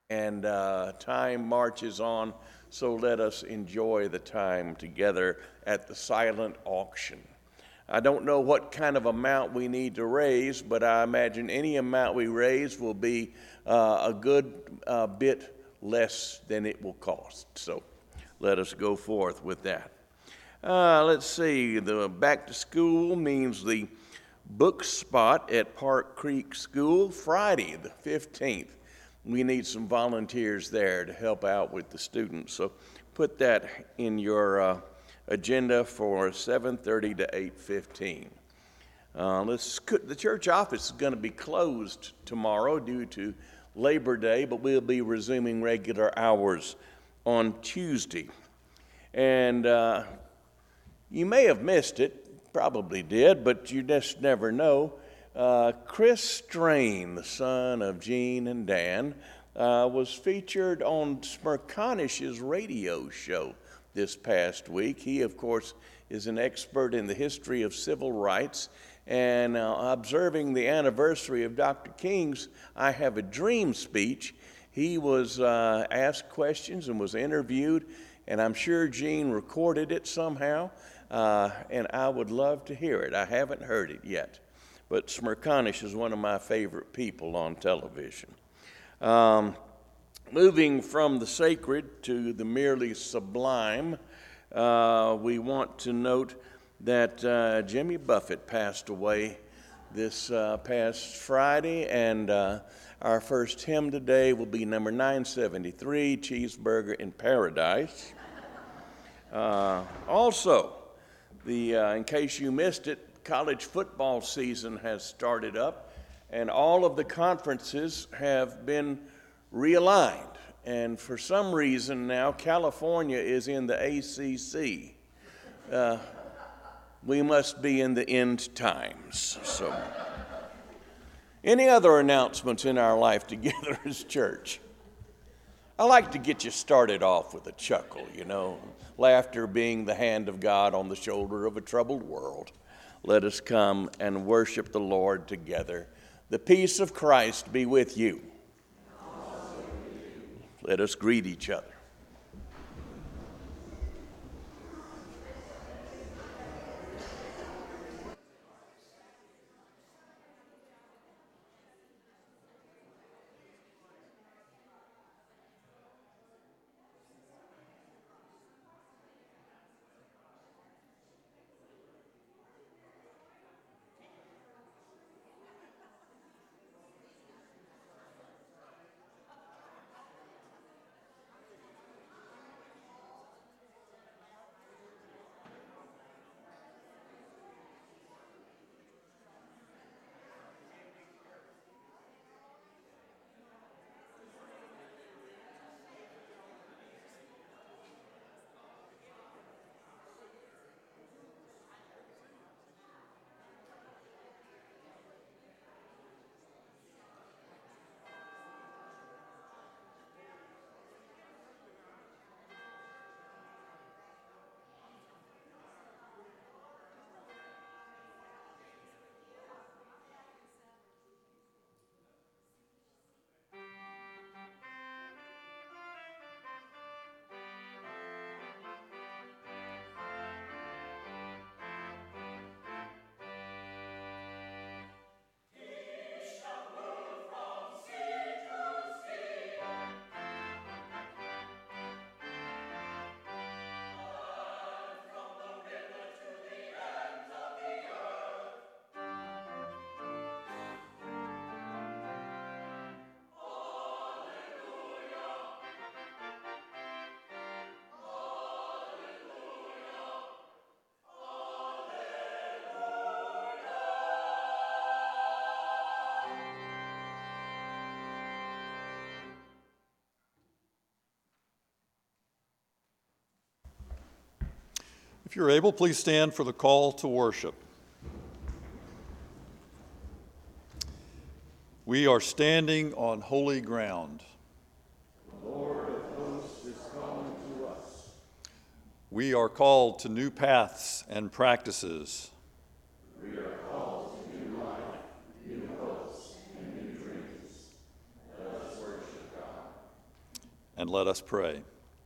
and time marches on, so let us enjoy the time together at the silent auction. I don't know what kind of amount we need to raise, but I imagine any amount we raise will be a good bit less than it will cost. So let us go forth with that. Let's see, the back to school means the book spot at Park Creek School, Friday the 15th. We need some volunteers there to help out with the students. So put that in your agenda for 7:30 to 8:15. The church office is going to be closed tomorrow due to Labor Day, but we'll be resuming regular hours on Tuesday. And you may have missed it, probably did, but you just never know. Chris Strain, the son of Gene and Dan, was featured on Smerconish's radio show this past week. He, of course, is an expert in the history of civil rights, and observing the anniversary of Dr. King's I Have a Dream speech, he was asked questions and was interviewed, and I'm sure Gene recorded it somehow, and I would love to hear it. I haven't heard it yet, but Smerconish is one of my favorite people on television. Moving from the sacred to the merely sublime, we want to note that Jimmy Buffett passed away this past Friday, and our first hymn today will be number 973, Cheeseburger in Paradise. Also, in case you missed it, college football season has started up, and all of the conferences have been realigned. And for some reason now, California is in the ACC. We must be in the end times. So, any other announcements in our life together as church? I like to get you started off with a chuckle, laughter being the hand of God on the shoulder of a troubled world. Let us come and worship the Lord together. The peace of Christ be with you. Let us greet each other. If you're able, please stand for the call to worship. We are standing on holy ground. The Lord of hosts is calling to us. We are called to new paths and practices. We are called to new life, new hopes, and new dreams. Let us worship God. and let us pray.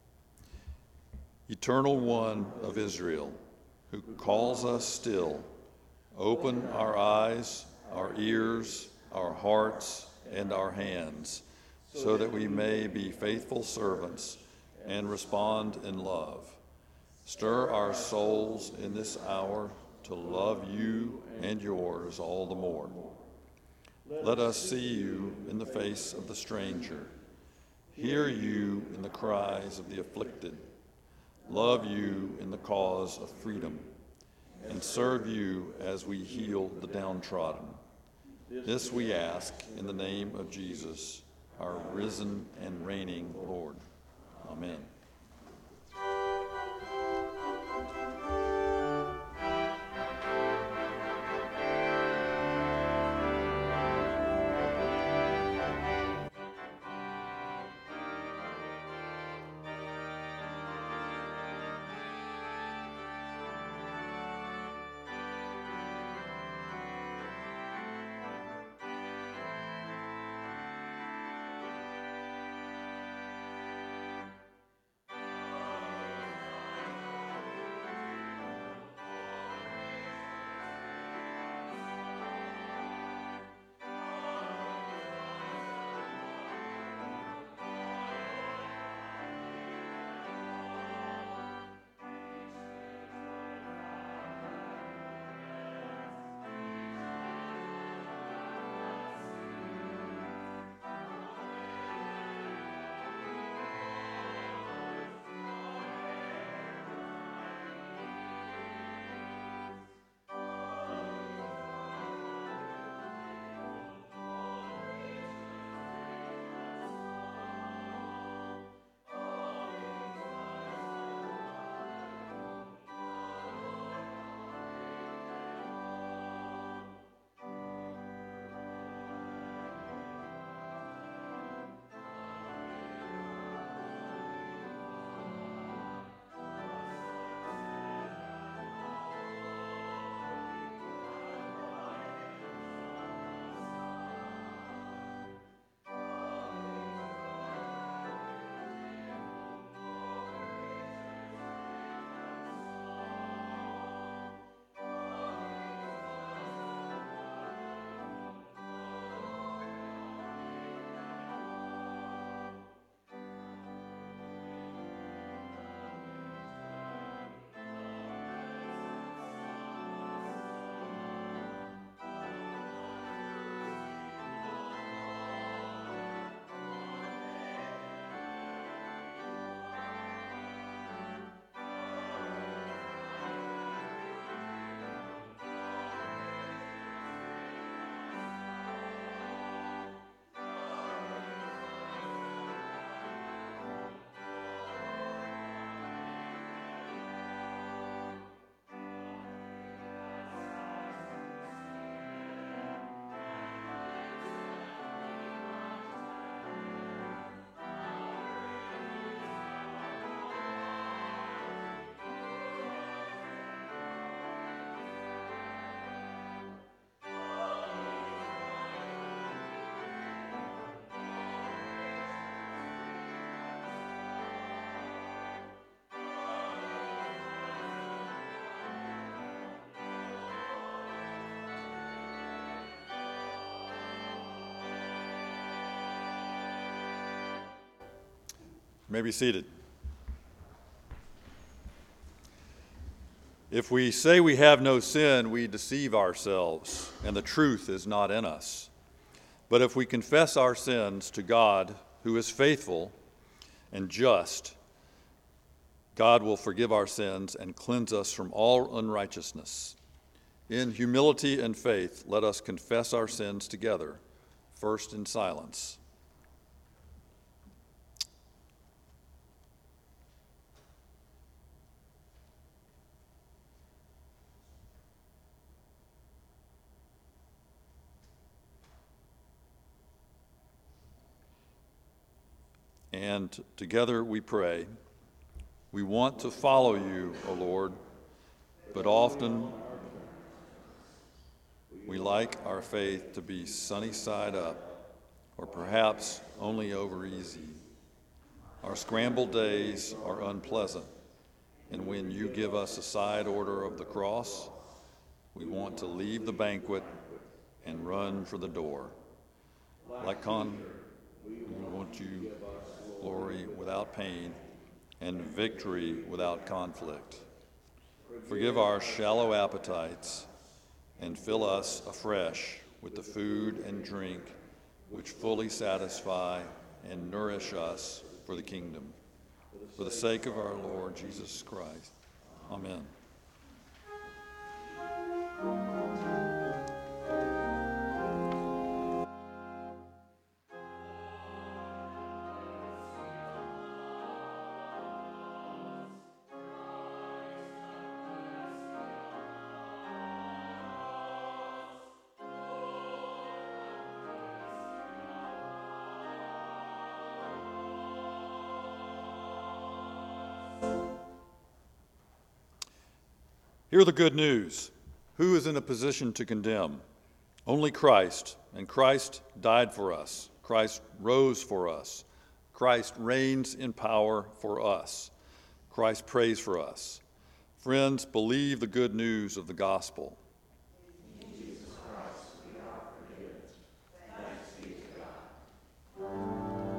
Eternal One of Israel, who calls us still, open our eyes, our ears, our hearts, and our hands, so that we may be faithful servants and respond in love. Stir our souls in this hour to love you and yours all the more. Let us see you in the face of the stranger, hear you in the cries of the afflicted, love you in the cause of freedom, and serve you as we heal the downtrodden. This we ask in the name of Jesus, our risen and reigning Lord. Amen. You may be seated. If we say we have no sin, we deceive ourselves, and the truth is not in us. But if we confess our sins to God, who is faithful and just, God will forgive our sins and cleanse us from all unrighteousness. In humility and faith, let us confess our sins together, first in silence. And together we pray. We want to follow you, O Lord, but often we like our faith to be sunny side up, or perhaps only over easy. Our scrambled days are unpleasant, and when you give us a side order of the cross, we want to leave the banquet and run for the door. We want you glory without pain and victory without conflict. Forgive our shallow appetites and fill us afresh with the food and drink which fully satisfy and nourish us for the kingdom. For the sake of our Lord Jesus Christ. Amen. Hear the good news. Who is in a position to condemn? Only Christ, and Christ died for us. Christ rose for us. Christ reigns in power for us. Christ prays for us. Friends, believe the good news of the gospel. In Jesus Christ, we are forgiven. Thanks be to God.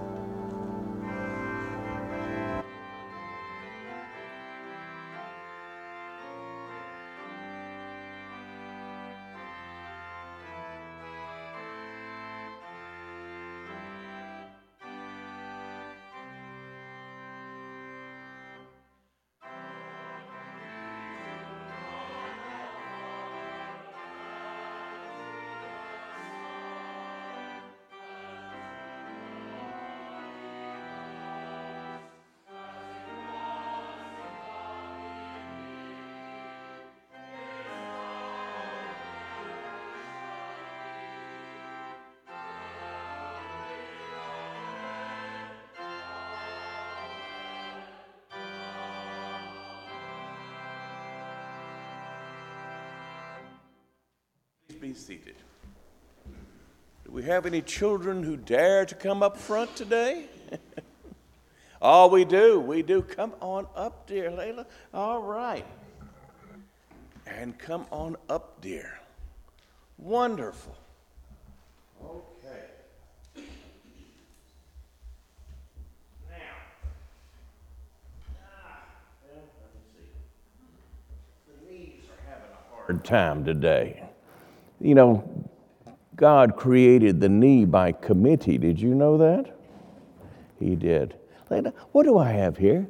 Be seated. Do we have any children who dare to come up front today? Oh, we do. We do. Come on up, dear Layla. All right. And come on up, dear. Wonderful. Okay. Now, let me see. The knees are having a hard time today. You know, God created the knee by committee. Did you know that? He did. What do I have here?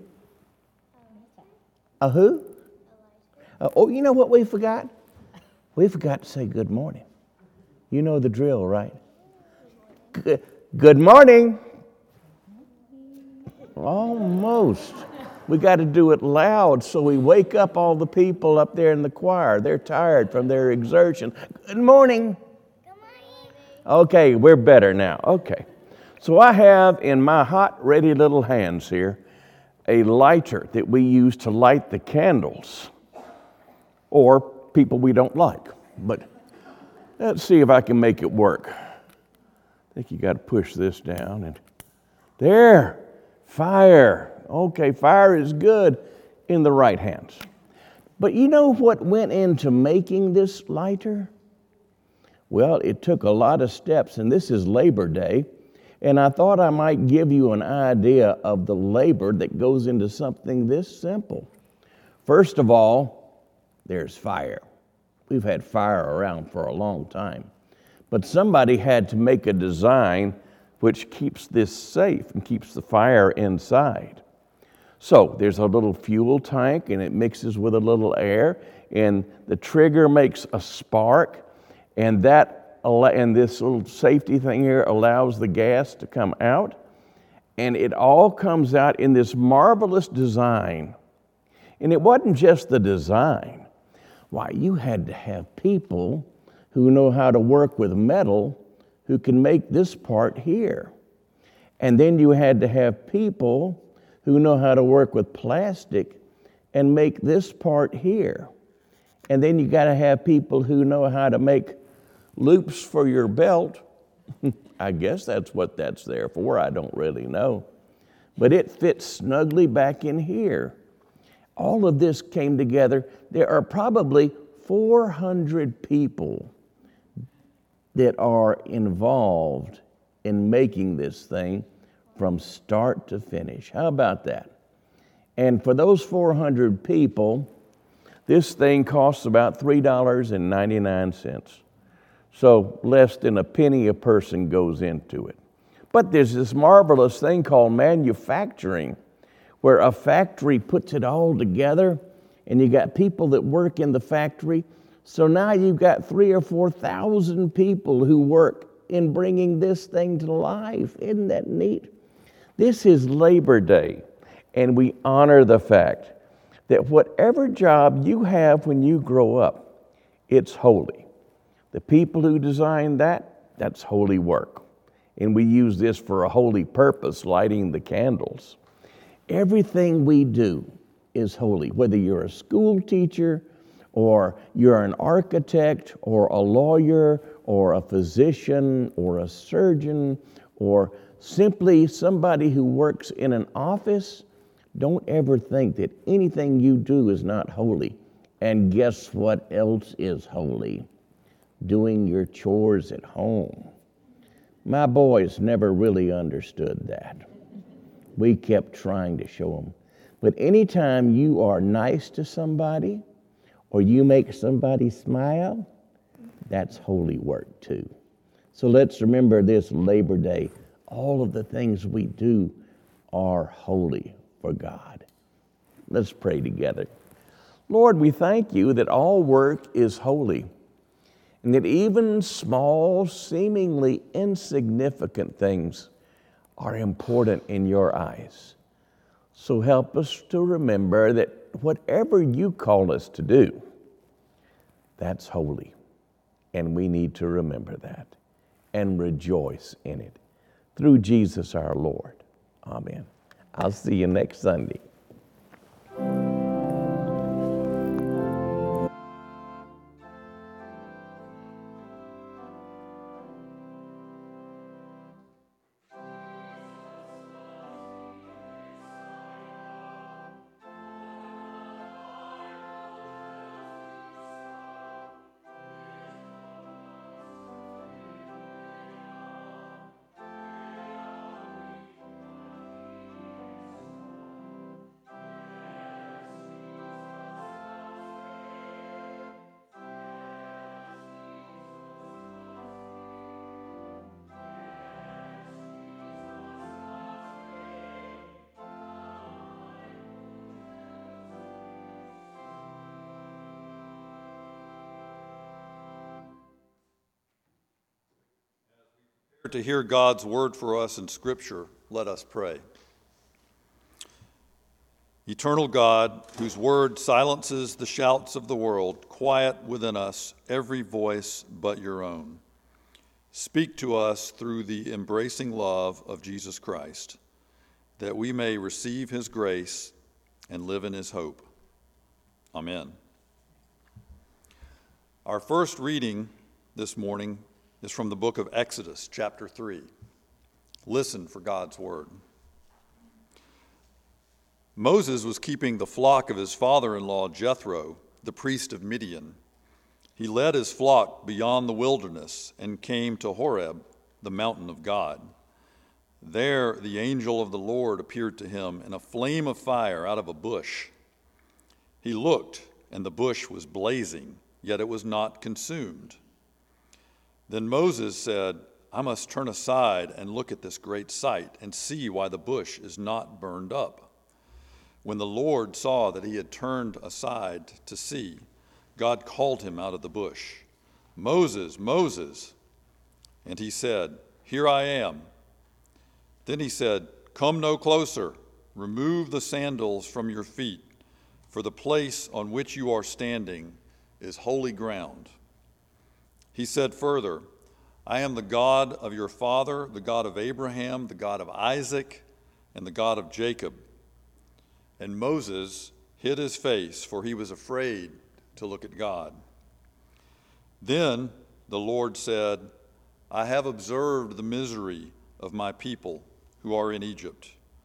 A who? Oh, you know what we forgot? We forgot to say good morning. You know the drill, right? Good morning. Almost. We got to do it loud so we wake up all the people up there in the choir. They're tired from their exertion. Good morning. Good morning. Okay, we're better now. Okay. So I have in my hot, ready little hands here a lighter that we use to light the candles or people we don't like. But let's see if I can make it work. I think you got to push this down and there, fire. Okay, fire is good in the right hands. But you know what went into making this lighter? Well, it took a lot of steps, and this is Labor Day, and I thought I might give you an idea of the labor that goes into something this simple. First of all, there's fire. We've had fire around for a long time. But somebody had to make a design which keeps this safe and keeps the fire inside. So there's a little fuel tank, and it mixes with a little air, and the trigger makes a spark, and this little safety thing here allows the gas to come out, and it all comes out in this marvelous design. And it wasn't just the design. Why, you had to have people who know how to work with metal who can make this part here. And then you had to have people who know how to work with plastic and make this part here. And then you got to have people who know how to make loops for your belt. I guess that's what that's there for. I don't really know. but it fits snugly back in here. All of this came together. There are probably 400 people that are involved in making this thing from start to finish. How about that? And for those 400 people, this thing costs about $3.99. So less than a penny a person goes into it. But there's this marvelous thing called manufacturing, where a factory puts it all together, and you got people that work in the factory. So now you've got 3,000 or 4,000 people who work in bringing this thing to life. Isn't that neat? This is Labor Day, and we honor the fact that whatever job you have when you grow up, it's holy. The people who designed that, that's holy work. And we use this for a holy purpose, lighting the candles. Everything we do is holy, whether you're a school teacher or you're an architect or a lawyer or a physician or a surgeon or simply somebody who works in an office. Don't ever think that anything you do is not holy. And guess what else is holy? Doing your chores at home. My boys never really understood that. We kept trying to show them. But anytime you are nice to somebody or you make somebody smile, that's holy work too. So let's remember this Labor Day. All of the things we do are holy for God. Let's pray together. Lord, we thank you that all work is holy, and that even small, seemingly insignificant things are important in your eyes. So help us to remember that whatever you call us to do, that's holy. And we need to remember that and rejoice in it. Through Jesus our Lord. Amen. I'll see you next Sunday. To hear God's word for us in Scripture, let us pray. Eternal God, whose word silences the shouts of the world, quiet within us every voice but your own. Speak to us through the embracing love of Jesus Christ, that we may receive his grace and live in his hope. Amen. Our first reading this morning is from the book of Exodus, chapter 3. Listen for God's word. Moses was keeping the flock of his father-in-law Jethro, the priest of Midian. He led his flock beyond the wilderness and came to Horeb, the mountain of God. There the angel of the Lord appeared to him in a flame of fire out of a bush. He looked, and the bush was blazing, yet it was not consumed. Then Moses said, I must turn aside and look at this great sight and see why the bush is not burned up. When the Lord saw that he had turned aside to see, God called him out of the bush, Moses, Moses. And he said, Here I am. Then he said, Come no closer. Remove the sandals from your feet, for the place on which you are standing is holy ground. He said further, I am the God of your father, the God of Abraham, the God of Isaac, and the God of Jacob. And Moses hid his face, for he was afraid to look at God. Then the Lord said, I have observed the misery of my people who are in Egypt.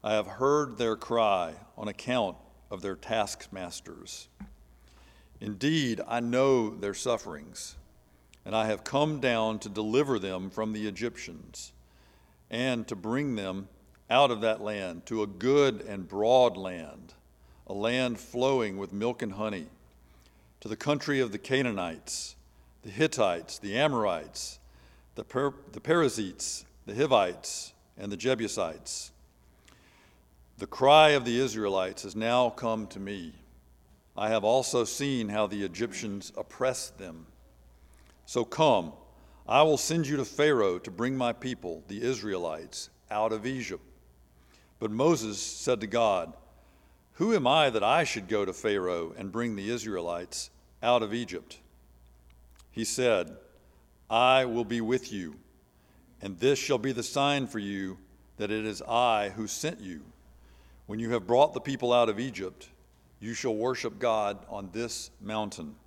I have heard their cry on account of their taskmasters. Indeed, I know their sufferings, and I have come down to deliver them from the Egyptians and to bring them out of that land to a good and broad land, a land flowing with milk and honey, to the country of the Canaanites, the Hittites, the Amorites, the Perizzites, the Hivites, and the Jebusites. The cry of the Israelites has now come to me. I have also seen how the Egyptians oppressed them. So come, I will send you to Pharaoh to bring my people, the Israelites, out of Egypt. But Moses said to God, who am I that I should go to Pharaoh and bring the Israelites out of Egypt? He said, I will be with you, and this shall be the sign for you that it is I who sent you. When you have brought the people out of Egypt, you shall worship God on this mountain.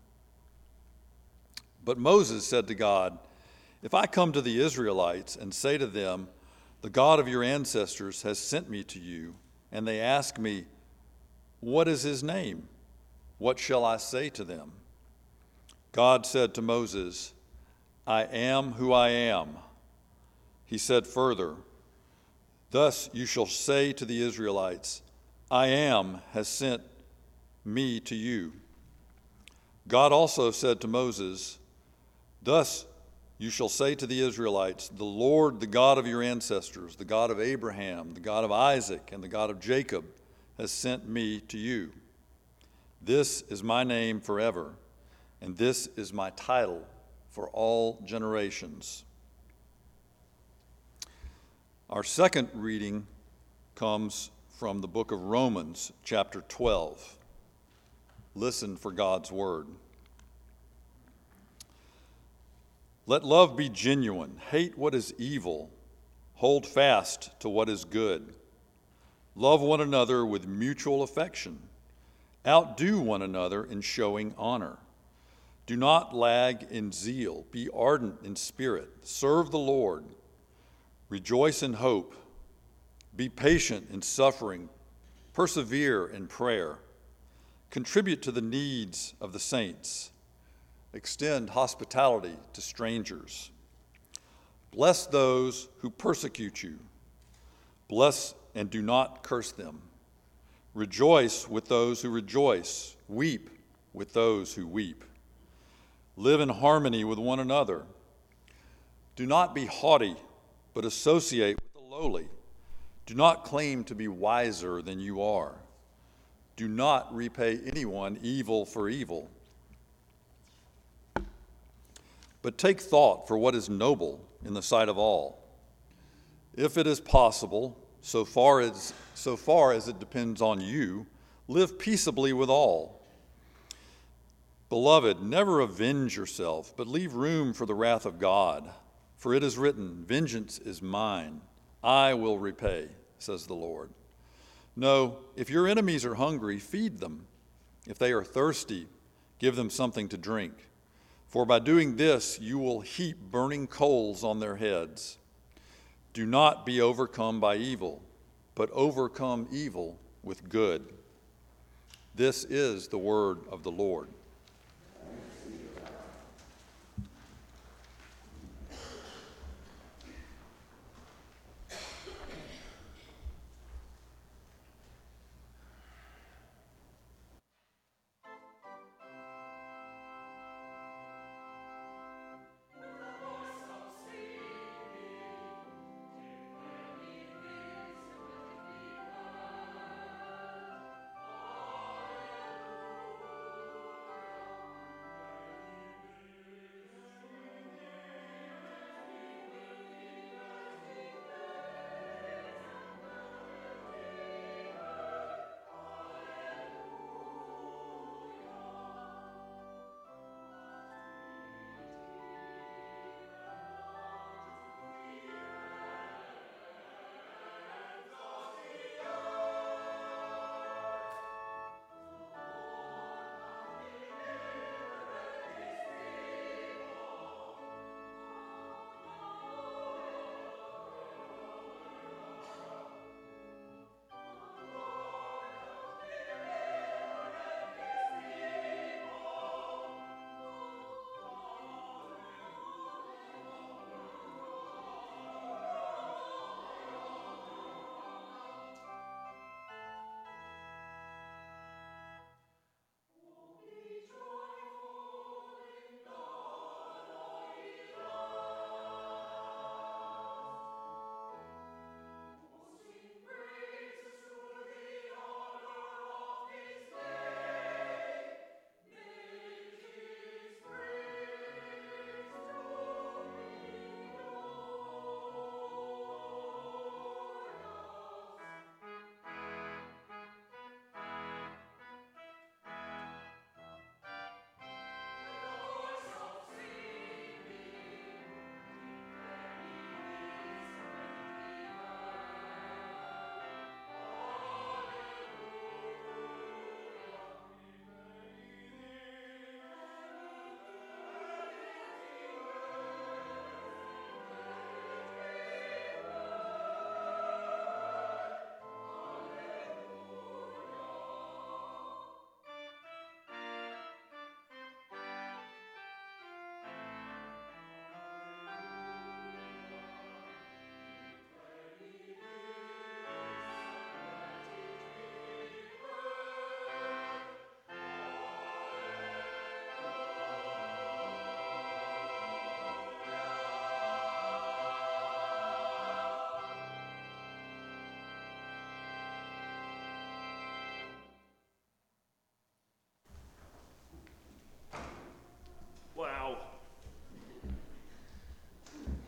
But Moses said to God, if I come to the Israelites and say to them, the God of your ancestors has sent me to you, and they ask me, what is his name? What shall I say to them? God said to Moses, I am who I am. He said further, thus you shall say to the Israelites, I am has sent me to you. God also said to Moses, thus you shall say to the Israelites, the Lord, the God of your ancestors, the God of Abraham, the God of Isaac, and the God of Jacob, has sent me to you. This is my name forever, and this is my title for all generations. Our second reading comes from the book of Romans, chapter 12. Listen for God's word. Let love be genuine. Hate what is evil. Hold fast to what is good. Love one another with mutual affection. Outdo one another in showing honor. Do not lag in zeal. Be ardent in spirit. Serve the Lord. Rejoice in hope. Be patient in suffering. Persevere in prayer. Contribute to the needs of the saints. Extend hospitality to strangers. Bless those who persecute you. Bless and do not curse them. Rejoice with those who rejoice. Weep with those who weep. Live in harmony with one another. Do not be haughty, but associate with the lowly. Do not claim to be wiser than you are. Do not repay anyone evil for evil. But take thought for what is noble in the sight of all. If it is possible, so far as it depends on you, live peaceably with all. Beloved, never avenge yourself, but leave room for the wrath of God. For it is written, vengeance is mine, I will repay, says the Lord. No, if your enemies are hungry, feed them. If they are thirsty, give them something to drink. For by doing this, you will heap burning coals on their heads. Do not be overcome by evil, but overcome evil with good. This is the word of the Lord.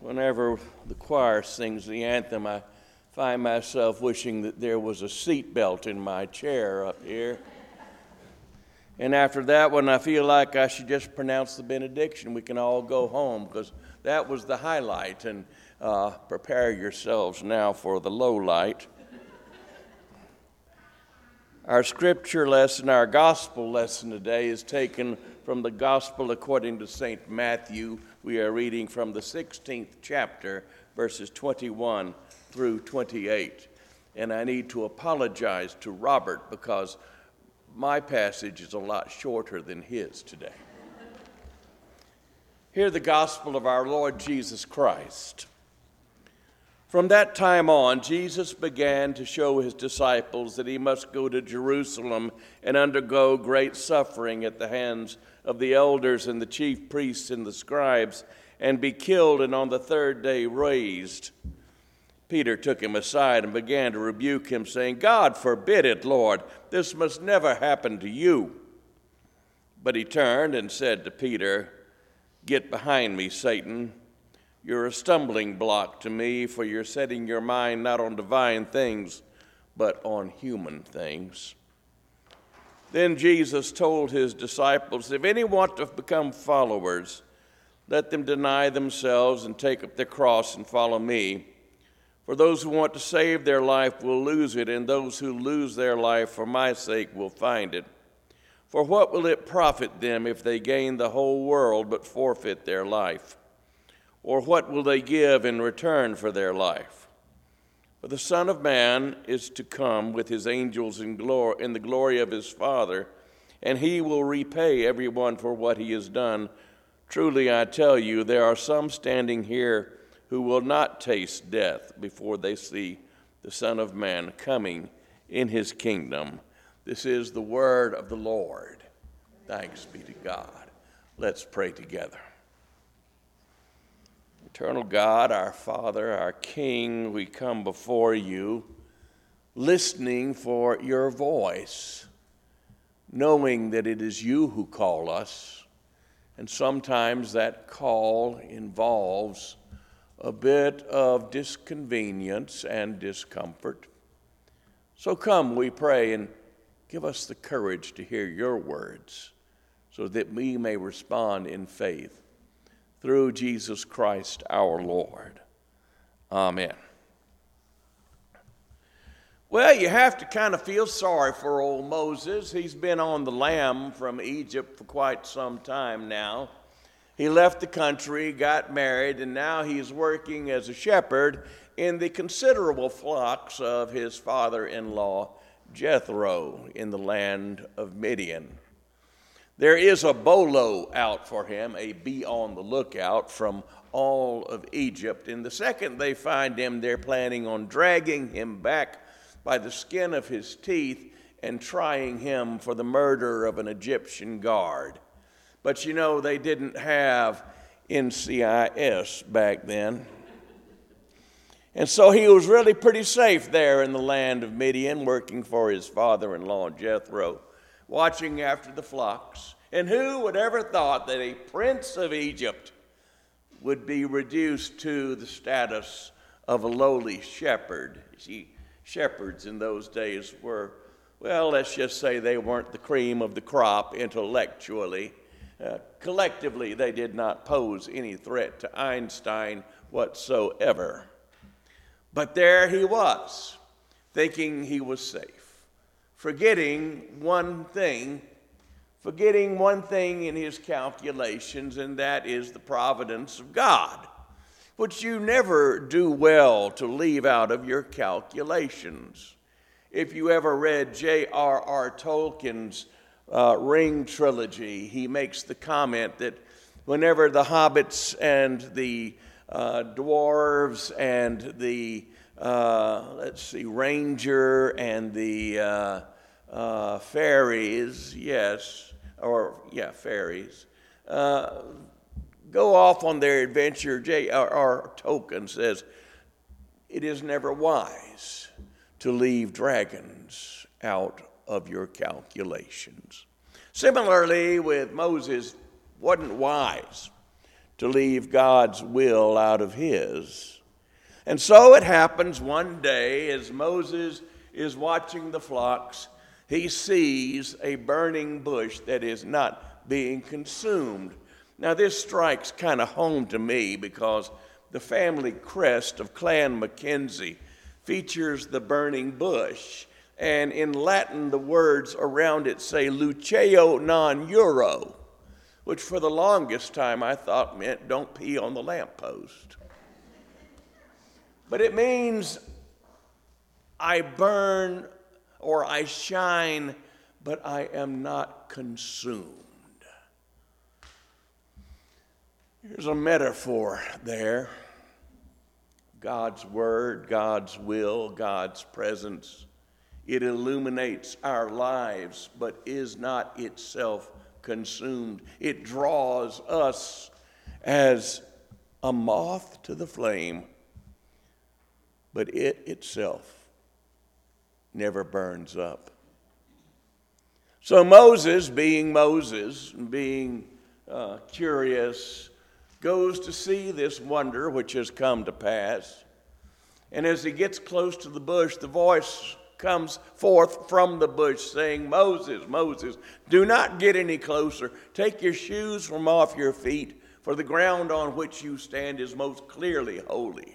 Whenever the choir sings the anthem, I find myself wishing that there was a seat belt in my chair up here. And after that one, I feel like I should just pronounce the benediction. We can all go home, because that was the highlight. And prepare yourselves now for the low light. Our scripture lesson, our gospel lesson today is taken from the Gospel according to St. Matthew. We are reading from the 16th chapter, verses 21 through 28. And I need to apologize to Robert because my passage is a lot shorter than his today. Hear the gospel of our Lord Jesus Christ. From that time on, Jesus began to show his disciples that he must go to Jerusalem and undergo great suffering at the hands of the elders and the chief priests and the scribes, and be killed and on the third day raised. Peter took him aside and began to rebuke him, saying, "God forbid it, Lord. This must never happen to you." But he turned and said to Peter, "Get behind me, Satan. You're a stumbling block to me, for you're setting your mind not on divine things, but on human things." Then Jesus told his disciples, "If any want to become followers, let them deny themselves and take up their cross and follow me. For those who want to save their life will lose it, and those who lose their life for my sake will find it. For what will it profit them if they gain the whole world but forfeit their life? Or what will they give in return for their life? For the Son of Man is to come with his angels in the glory of his Father, and he will repay everyone for what he has done. Truly I tell you, there are some standing here who will not taste death before they see the Son of Man coming in his kingdom." This is the word of the Lord. Thanks be to God. Let's pray together. Eternal God, our Father, our King, we come before you listening for your voice, knowing that it is you who call us, and sometimes that call involves a bit of disconvenience and discomfort. So come, we pray, and give us the courage to hear your words so that we may respond in faith. Through Jesus Christ our Lord. Amen. Well, you have to kind of feel sorry for old Moses. He's been on the lam from Egypt for quite some time now. He left the country, got married, and now he's working as a shepherd in the considerable flocks of his father-in-law, Jethro, in the land of Midian. There is a bolo out for him, a be on the lookout from all of Egypt. And the second they find him, they're planning on dragging him back by the skin of his teeth and trying him for the murder of an Egyptian guard. But you know, they didn't have NCIS back then. And so he was really pretty safe there in the land of Midian, working for his father-in-law, Jethro, watching after the flocks. And who would ever thought that a prince of Egypt would be reduced to the status of a lowly shepherd? See, shepherds in those days were, well, let's just say they weren't the cream of the crop intellectually. Collectively, they did not pose any threat to Einstein whatsoever. But there he was, thinking he was safe, forgetting one thing in his calculations, and that is the providence of God, which you never do well to leave out of your calculations. If you ever read J.R.R. Tolkien's Ring trilogy, he makes the comment that whenever the hobbits and the dwarves and the ranger and the fairies, fairies, go off on their adventure, J.R.R. Tolkien says, it is never wise to leave dragons out of your calculations. Similarly, with Moses, wasn't wise to leave God's will out of his. And so it happens one day as Moses is watching the flocks, he sees a burning bush that is not being consumed. Now this strikes kind of home to me because the family crest of Clan Mackenzie features the burning bush. And in Latin, the words around it say luceo non euro, which for the longest time I thought meant don't pee on the lamppost. But it means I burn or I shine, but I am not consumed. Here's a metaphor there. God's word, God's will, God's presence. It illuminates our lives, but is not itself consumed. It draws us as a moth to the flame, but it itself never burns up. So Moses, being curious, goes to see this wonder which has come to pass. And as he gets close to the bush, the voice comes forth from the bush saying, Moses, Moses, do not get any closer. Take your shoes from off your feet, for the ground on which you stand is most clearly holy.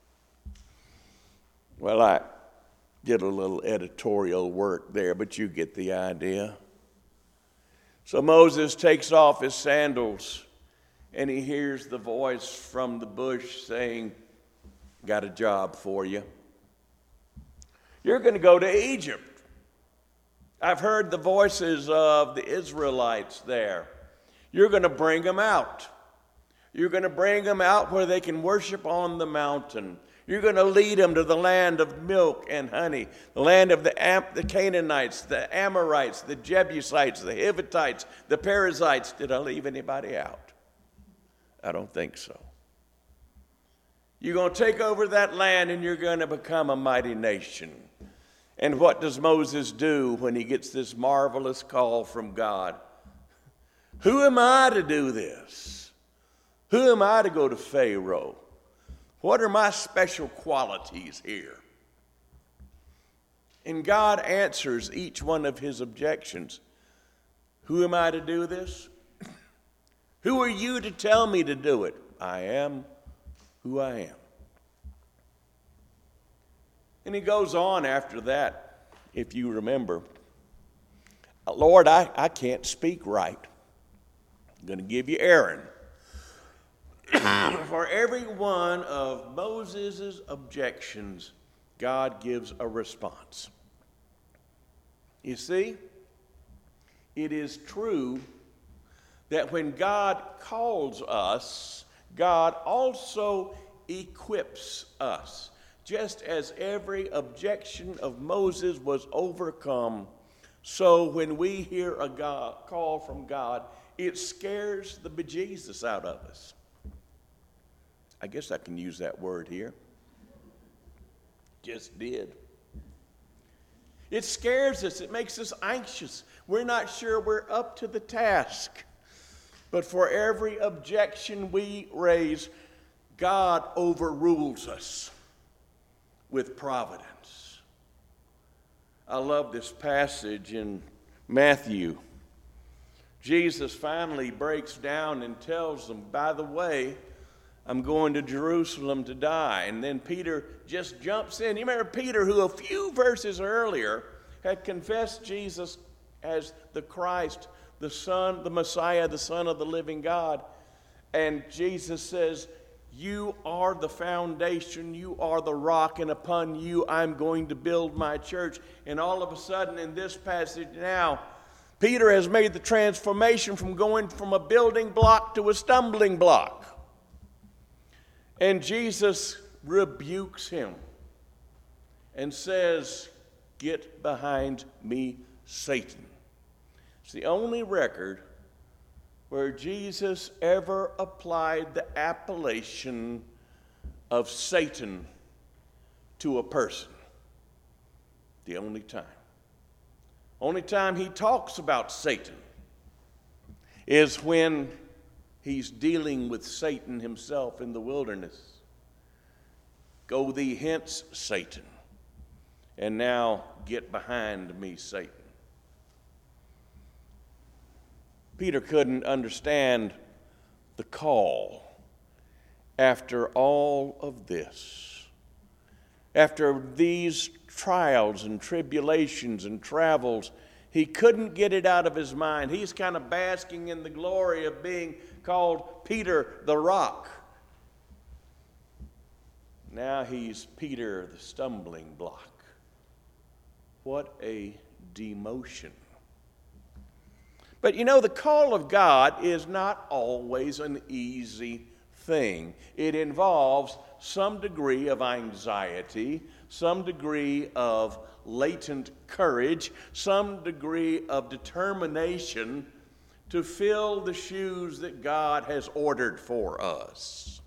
Well, I did a little editorial work there, but you get the idea. So Moses takes off his sandals, and he hears the voice from the bush saying, got a job for you. You're going to go to Egypt. I've heard the voices of the Israelites there. You're going to bring them out. You're going to bring them out where they can worship on the mountain. You're going to lead them to the land of milk and honey, the land of the Canaanites, the Amorites, the Jebusites, the Hittites, the Perizzites. Did I leave anybody out? I don't think so. You're going to take over that land and you're going to become a mighty nation. And what does Moses do when he gets this marvelous call from God? Who am I to do this? Who am I to go to Pharaoh? What are my special qualities here? And God answers each one of his objections. Who am I to do this? Who are you to tell me to do it? I am who I am. And he goes on after that, if you remember. Lord, I can't speak right. I'm going to give you Aaron. For every one of Moses' objections, God gives a response. You see, it is true that when God calls us, God also equips us. Just as every objection of Moses was overcome, so when we hear a call from God, it scares the bejesus out of us. I guess I can use that word here. Just did. It scares us. It makes us anxious. We're not sure we're up to the task. But for every objection we raise, God overrules us with providence. I love this passage in Matthew. Jesus finally breaks down and tells them, by the way, I'm going to Jerusalem to die. And then Peter just jumps in. You remember Peter, who a few verses earlier had confessed Jesus as the Christ, the Son, the Messiah, the Son of the living God. And Jesus says, you are the foundation, you are the rock, and upon you I'm going to build my church. And all of a sudden in this passage now, Peter has made the transformation from going from a building block to a stumbling block. And Jesus rebukes him and says, get behind me, Satan. It's the only record where Jesus ever applied the appellation of Satan to a person. The only time. Only time he talks about Satan is when he's dealing with Satan himself in the wilderness. Go thee hence, Satan, and now get behind me, Satan. Peter couldn't understand the call after all of this. After these trials and tribulations and travels, he couldn't get it out of his mind. He's kind of basking in the glory of being called Peter the Rock. Now he's Peter the Stumbling Block. What a demotion. But you know, the call of God is not always an easy thing. It involves some degree of anxiety, some degree of latent courage, some degree of determination to fill the shoes that God has ordered for us.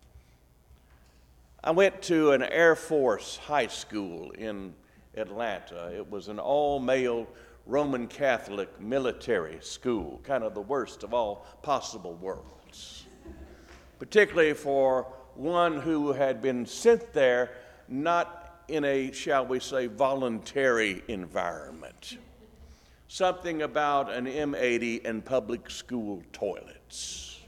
I went to an Air Force high school in Atlanta. It was an all-male Roman Catholic military school, kind of the worst of all possible worlds, particularly for one who had been sent there not in a, shall we say, voluntary environment. Something about an M80 and public school toilets.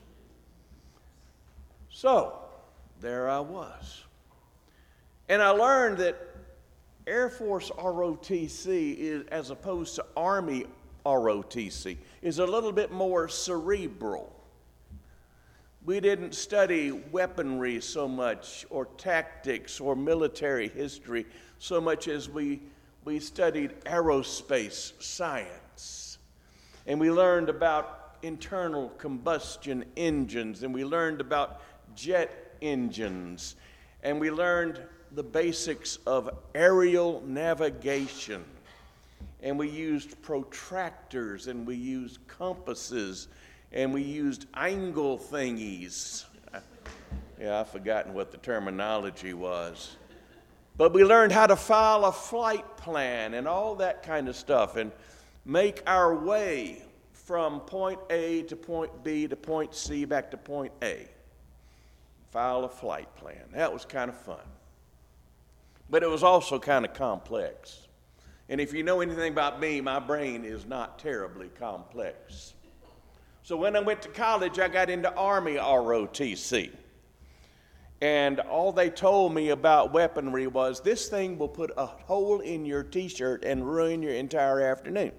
So, there I was. And I learned that Air Force ROTC, is, as opposed to Army ROTC, is a little bit more cerebral. We didn't study weaponry so much, or tactics, or military history so much as we studied aerospace science. And we learned about internal combustion engines, and we learned about jet engines, and we learned the basics of aerial navigation. And we used protractors, and we used compasses, and we used angle thingies. Yeah, I've forgotten what the terminology was. But we learned how to file a flight plan and all that kind of stuff and make our way from point A to point B to point C back to point A. File a flight plan. That was kind of fun. But it was also kind of complex. And if you know anything about me, my brain is not terribly complex. So when I went to college, I got into Army ROTC. And all they told me about weaponry was, this thing will put a hole in your t-shirt and ruin your entire afternoon.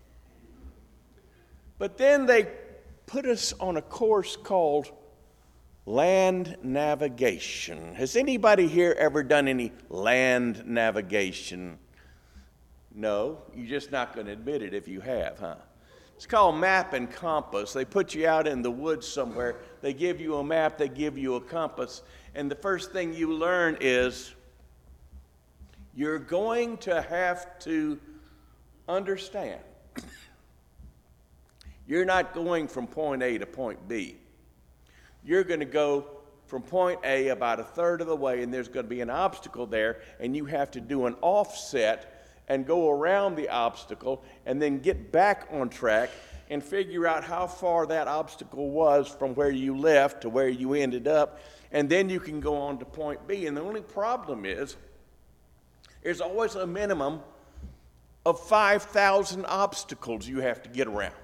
But then they put us on a course called land navigation. Has anybody here ever done any land navigation? No, you're just not going to admit it if you have, huh? It's called map and compass. They put you out in the woods somewhere. They give you a map, they give you a compass, and the first thing you learn is you're going to have to understand. You're not going from point A to point B. You're going to go from point A about a third of the way, and there's going to be an obstacle there, and you have to do an offset and go around the obstacle and then get back on track and figure out how far that obstacle was from where you left to where you ended up, and then you can go on to point B. And the only problem is there's always a minimum of 5,000 obstacles you have to get around.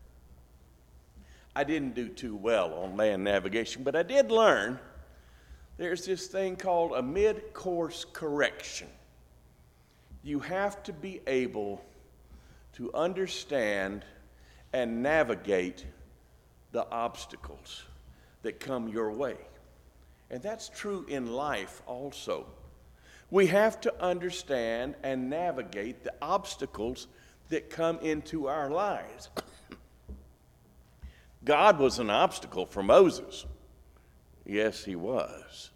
I didn't do too well on land navigation, but I did learn there's this thing called a mid-course correction. You have to be able to understand and navigate the obstacles that come your way. And that's true in life also. We have to understand and navigate the obstacles that come into our lives. God was an obstacle for Moses. Yes, he was.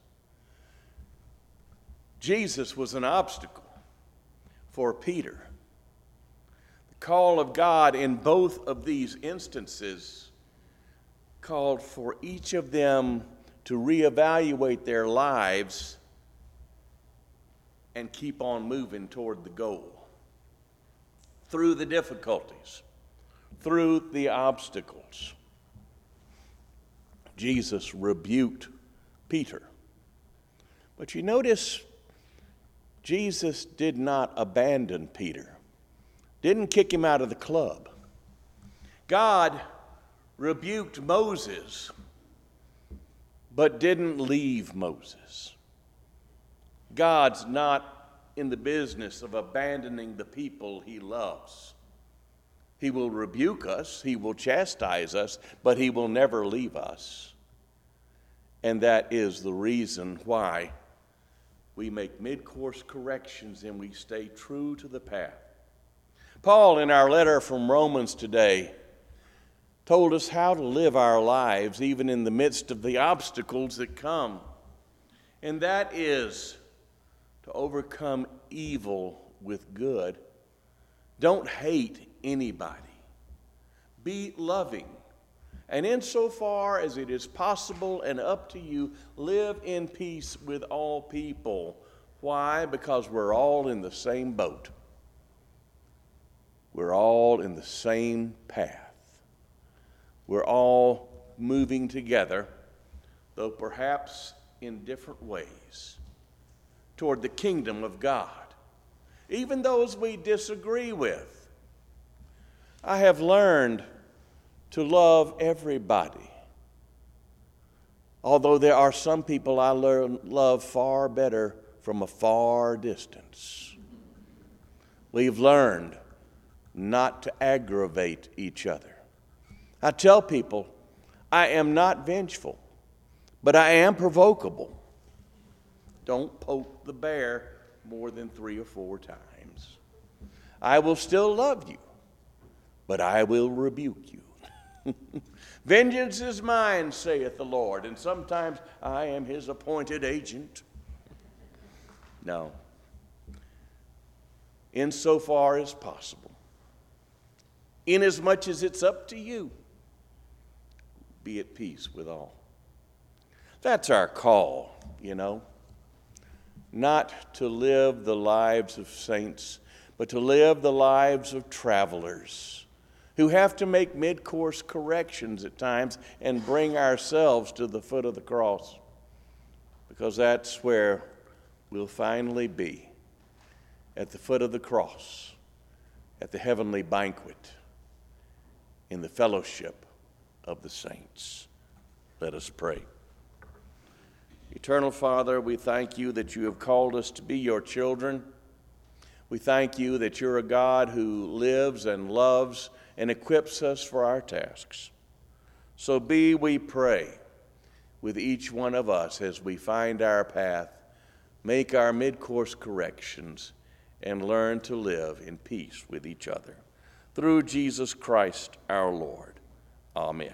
Jesus was an obstacle for Peter. The call of God in both of these instances called for each of them to reevaluate their lives and keep on moving toward the goal. Through the difficulties, through the obstacles. Jesus rebuked Peter. But you notice Jesus did not abandon Peter, didn't kick him out of the club. God rebuked Moses, but didn't leave Moses. God's not in the business of abandoning the people he loves. He will rebuke us, he will chastise us, but he will never leave us. And that is the reason why we make mid-course corrections and we stay true to the path. Paul, in our letter from Romans today, told us how to live our lives even in the midst of the obstacles that come. And that is to overcome evil with good. Don't hate anybody. Be loving. And insofar as it is possible and up to you, live in peace with all people. Why? Because we're all in the same boat. We're all in the same path. We're all moving together, though perhaps in different ways, toward the kingdom of God, even those we disagree with. I have learned to love everybody, although there are some people I love far better from a far distance. We've learned not to aggravate each other. I tell people, I am not vengeful, but I am provocable. Don't poke the bear more than 3 or 4 times. I will still love you, but I will rebuke you. Vengeance is mine, saith the Lord, and sometimes I am his appointed agent. No. Insofar as possible, inasmuch as it's up to you, be at peace with all. That's our call, you know. Not to live the lives of saints, but to live the lives of travelers who have to make mid-course corrections at times and bring ourselves to the foot of the cross, because that's where we'll finally be, at the foot of the cross, at the heavenly banquet, in the fellowship of the saints. Let us pray. Eternal Father, we thank you that you have called us to be your children. We thank you that you're a God who lives and loves and equips us for our tasks. So be, we pray, with each one of us as we find our path, make our mid-course corrections, and learn to live in peace with each other. Through Jesus Christ our Lord. Amen.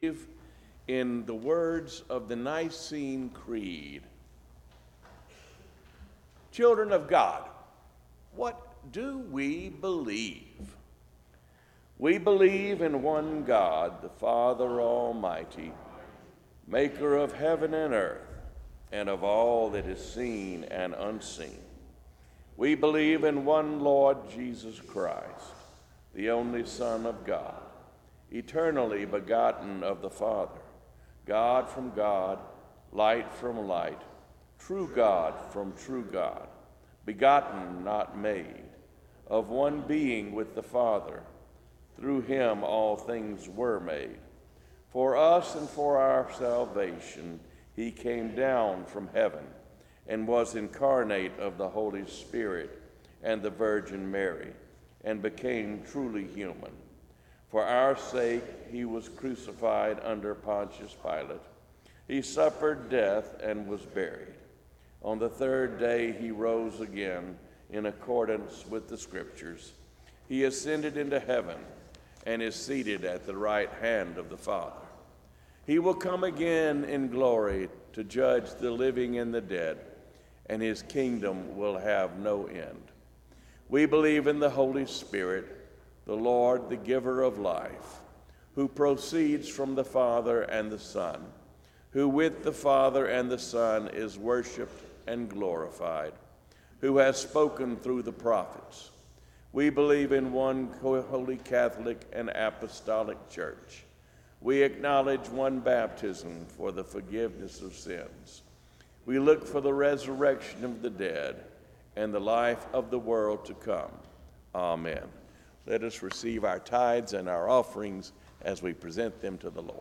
in the words of the Nicene Creed. Children of God, what do we believe? We believe in one God, the Father Almighty, maker of heaven and earth, and of all that is seen and unseen. We believe in one Lord Jesus Christ, the only Son of God, eternally begotten of the Father, God from God, light from light, true God from true God, begotten, not made, of one being with the Father. Through him all things were made. For us and for our salvation he came down from heaven and was incarnate of the Holy Spirit and the Virgin Mary, and became truly human. For our sake he was crucified under Pontius Pilate. He suffered death and was buried. On the third day he rose again in accordance with the Scriptures. He ascended into heaven and is seated at the right hand of the Father. He will come again in glory to judge the living and the dead, and his kingdom will have no end. We believe in the Holy Spirit, the Lord, the giver of life, who proceeds from the Father and the Son, who with the Father and the Son is worshiped and glorified, who has spoken through the prophets. We believe in one holy Catholic and apostolic church. We acknowledge one baptism for the forgiveness of sins. We look for the resurrection of the dead and the life of the world to come. Amen. Let us receive our tithes and our offerings as we present them to the Lord.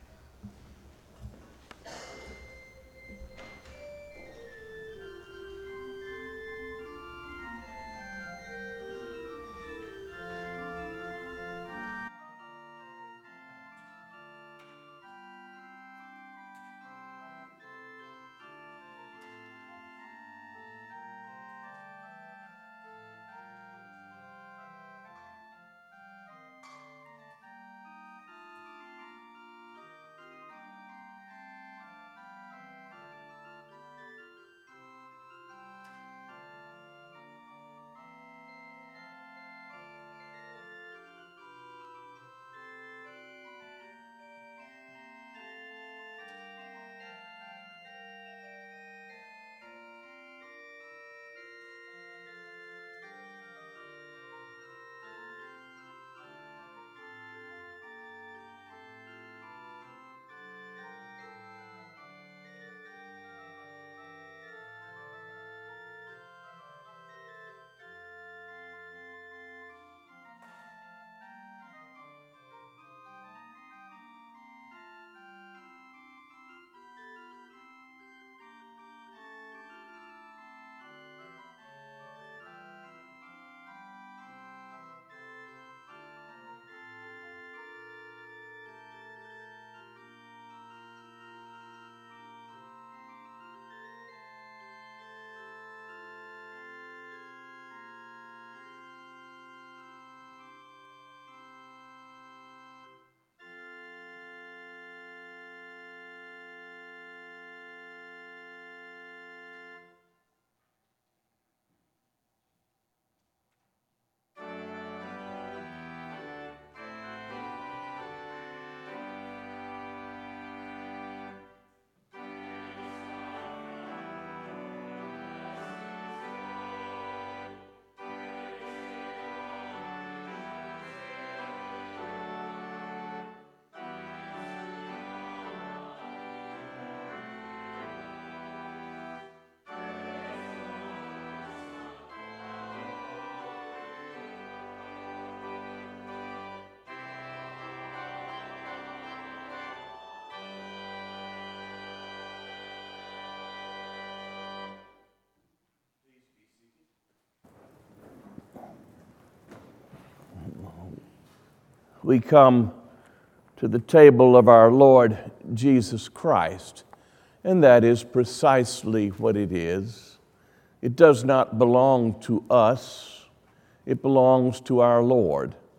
We come to the table of our Lord Jesus Christ, and that is precisely what it is. It does not belong to us. It belongs to our Lord.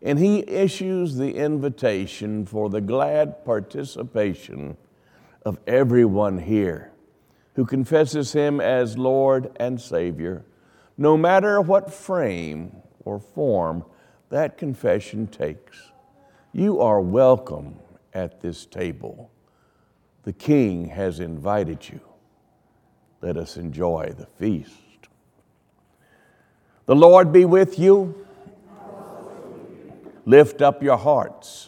and he issues the invitation for the glad participation of everyone here who confesses him as Lord and Savior, no matter what frame or form that confession takes. You are welcome at this table. The King has invited you. Let us enjoy the feast. The Lord be with you. Lift up your hearts.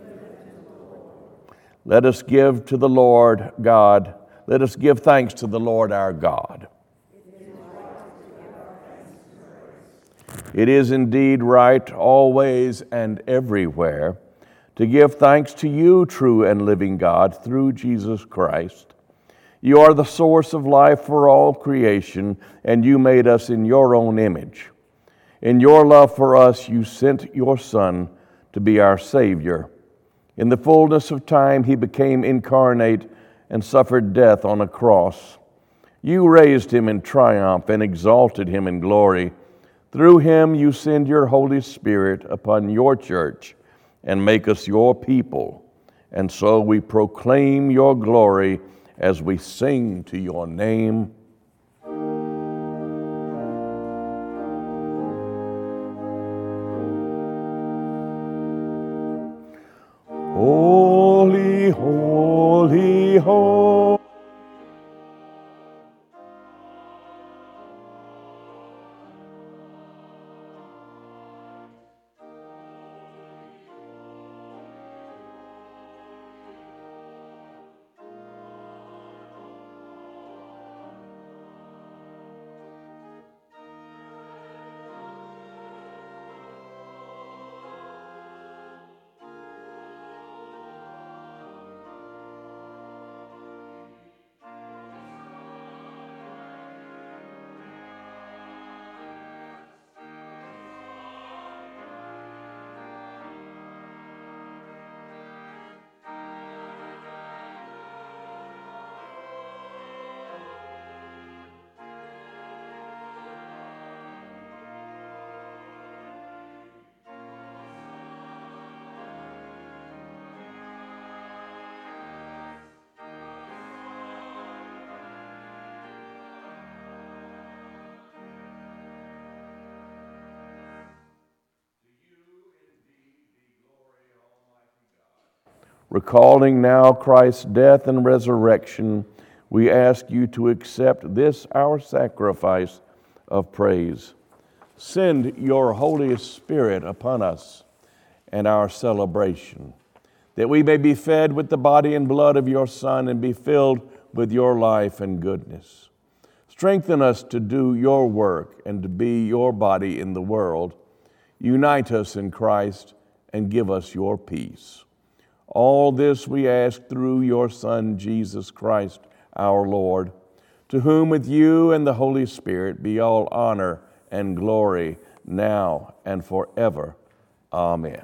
Let us give to the Lord God. Let us give thanks to the Lord our God. It is indeed right always and everywhere to give thanks to you, true and living God, through Jesus Christ. You are the source of life for all creation, and you made us in your own image. In your love for us, you sent your Son to be our Savior. In the fullness of time, he became incarnate and suffered death on a cross. You raised him in triumph and exalted him in glory. Through him, you send your Holy Spirit upon your church and make us your people. And so we proclaim your glory as we sing to your name. Holy, holy, holy. Recalling now Christ's death and resurrection, we ask you to accept this our sacrifice of praise. Send your Holy Spirit upon us and our celebration, that we may be fed with the body and blood of your Son and be filled with your life and goodness. Strengthen us to do your work and to be your body in the world. Unite us in Christ and give us your peace. All this we ask through your Son, Jesus Christ, our Lord, to whom with you and the Holy Spirit be all honor and glory now and forever. Amen.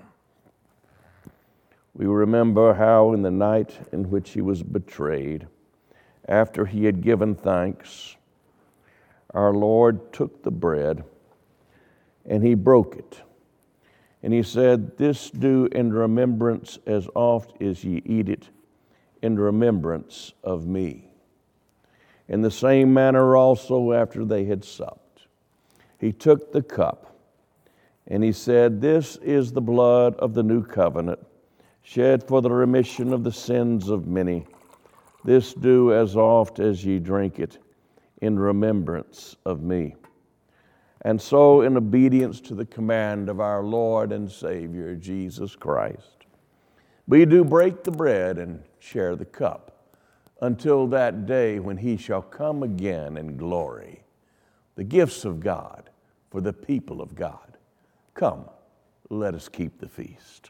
We remember how in the night in which he was betrayed, after he had given thanks, our Lord took the bread and he broke it. And he said, "This do in remembrance as oft as ye eat it, in remembrance of me." In the same manner also after they had supped, he took the cup, and he said, "This is the blood of the new covenant, shed for the remission of the sins of many. This do as oft as ye drink it, in remembrance of me." And so, in obedience to the command of our Lord and Savior, Jesus Christ, we do break the bread and share the cup until that day when he shall come again in glory. The gifts of God for the people of God. Come, let us keep the feast.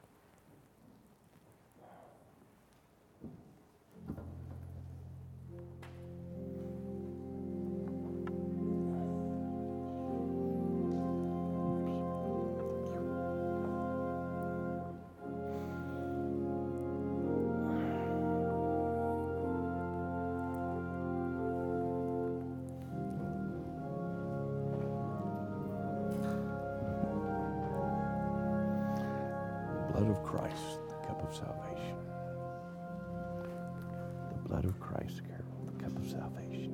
blood of Christ, the cup of salvation. The blood of Christ, Carol, the cup of salvation.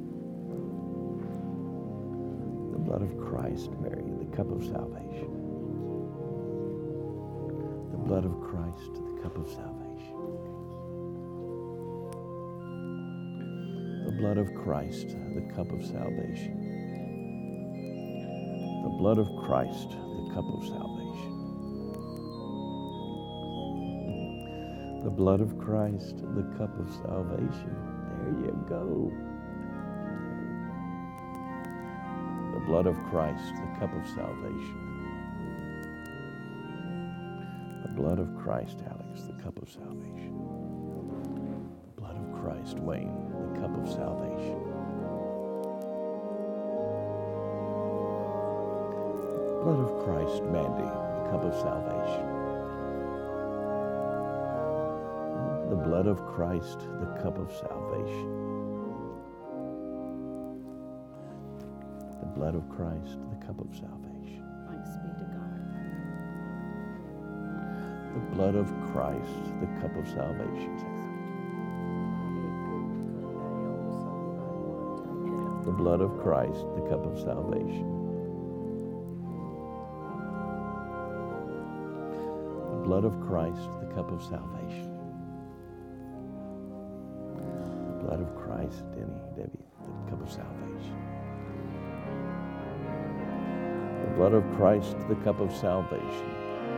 The blood of Christ, Mary, the cup of salvation. The blood of Christ, the cup of salvation. The blood of Christ, the cup of salvation. The blood of Christ, the cup of salvation. The blood of Christ, the cup of salvation. There you go. The blood of Christ, the cup of salvation. The blood of Christ, Alex, the cup of salvation. The blood of Christ, Wayne, the cup of salvation. The blood of Christ, Mandy, the cup of salvation. The blood of Christ, the cup of salvation. The blood of Christ, the cup of salvation. Thanks be to God. The blood of Christ, the cup of salvation. The blood of Christ, the cup of salvation. The blood of Christ, the cup of salvation. The blood of Christ, Debbie, the cup of salvation. The blood of Christ, the cup of salvation.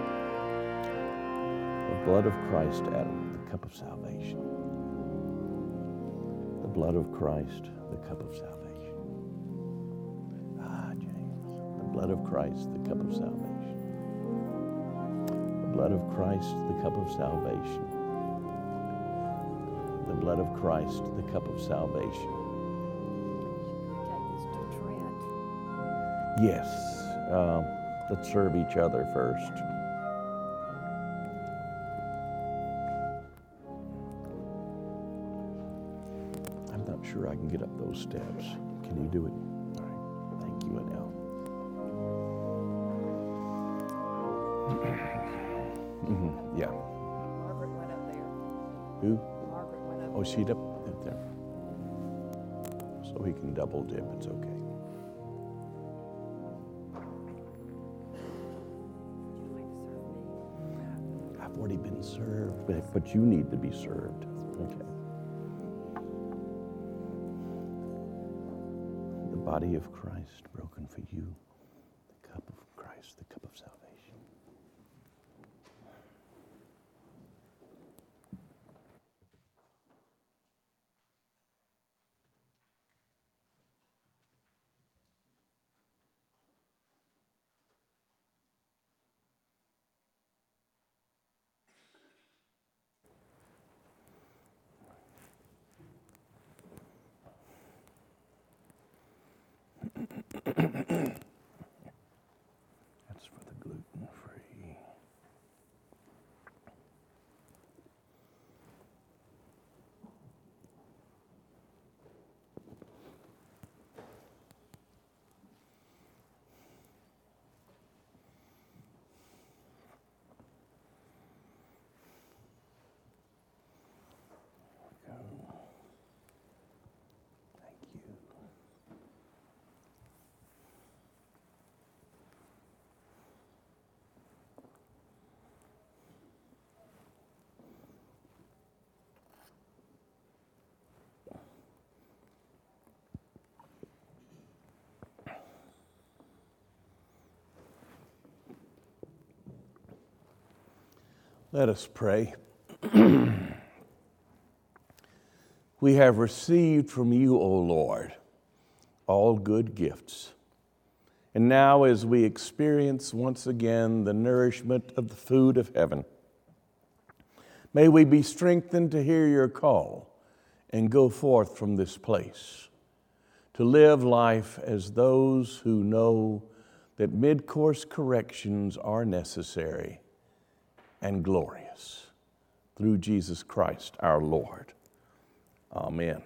The blood of Christ, Adam, the cup of salvation. The blood of Christ, the cup of salvation. James. The blood of Christ, the cup of salvation. The blood of Christ, the cup of salvation. The blood of Christ, the cup of salvation. Take this to Trent. Yes. Let's serve each other first. I'm not sure I can get up those steps. Can you do it? All right. Thank you, Annelle. Yeah. Margaret went up there. Who? Margaret went up Oh, she'd up there. So he can double dip. It's okay. I've already been served, but you need to be served. Okay. The body of Christ broken for you. The cup of Christ, the cup of salvation. That's for the gluten-free. Thank you. Let us pray. We have received from you, O Lord, all good gifts. And now as we experience once again the nourishment of the food of heaven, may we be strengthened to hear your call and go forth from this place, to live life as those who know that mid-course corrections are necessary and glorious, through Jesus Christ our Lord. Amen.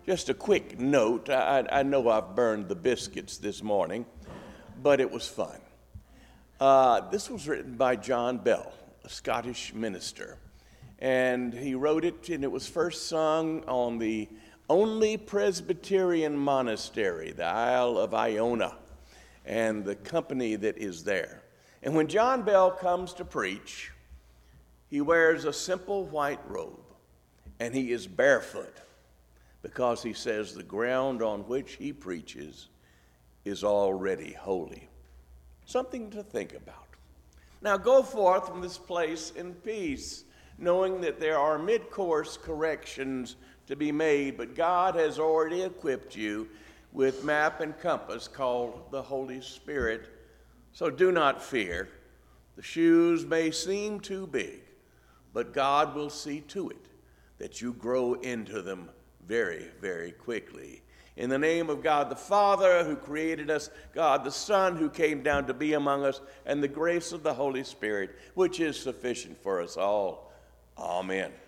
just a quick note. I know I've burned the biscuits this morning, but it was fun. This was written by John Bell, a Scottish minister. And he wrote it, and it was first sung on the only Presbyterian monastery, the Isle of Iona, and the company that is there. And when John Bell comes to preach, he wears a simple white robe, and he is barefoot, because he says the ground on which he preaches is already holy. Something to think about. Now go forth from this place in peace, knowing that there are mid-course corrections to be made, but God has already equipped you with map and compass called the Holy Spirit. So do not fear. The shoes may seem too big, but God will see to it that you grow into them very, very quickly. In the name of God the Father, who created us, God the Son, who came down to be among us, and the grace of the Holy Spirit, which is sufficient for us all. Amen.